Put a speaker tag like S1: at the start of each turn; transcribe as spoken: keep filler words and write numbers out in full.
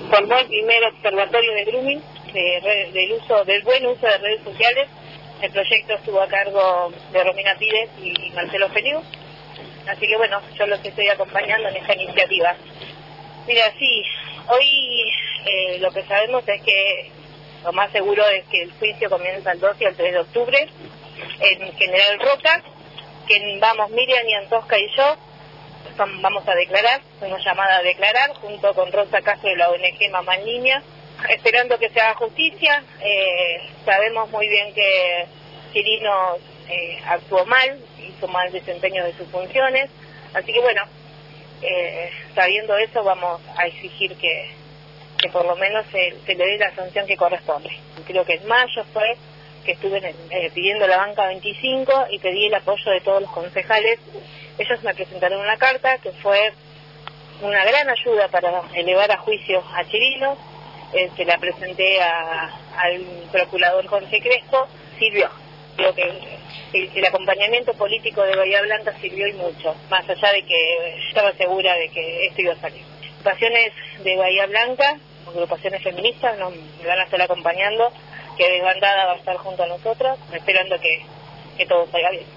S1: formó el primer observatorio de grooming, de red, del uso del buen uso de redes sociales. El proyecto estuvo a cargo de Romina Pires y Marcelo Feliu, así que bueno, yo los estoy acompañando en esta iniciativa. Mira, sí, hoy eh, lo que sabemos es que lo más seguro es que el juicio comienza el dos y el tres de octubre en General Roca, que vamos Miriam y Antosca y yo, vamos a declarar, fuimos llamadas a declarar junto con Rosa Castro de la O N G Mamá en Línea, esperando que se haga justicia. Eh, sabemos muy bien que Chirinos eh, actuó mal, hizo mal desempeño de sus funciones, así que bueno, eh, sabiendo eso vamos a exigir que, que por lo menos se, se le dé la sanción que corresponde. Creo que en mayo fue que estuve eh, pidiendo la banca veinticinco y pedí el apoyo de todos los concejales. Ellos me presentaron una carta que fue una gran ayuda para elevar a juicio a Chirinos. Eh, se la presenté a, al procurador Jorge Crespo, sirvió. Creo que el, el acompañamiento político de Bahía Blanca sirvió y mucho, más allá de que estaba segura de que esto iba a salir. Agrupaciones de Bahía Blanca, agrupaciones feministas, nos me van a estar acompañando, que Desbandada va a estar junto a nosotros, esperando que, que todo salga bien.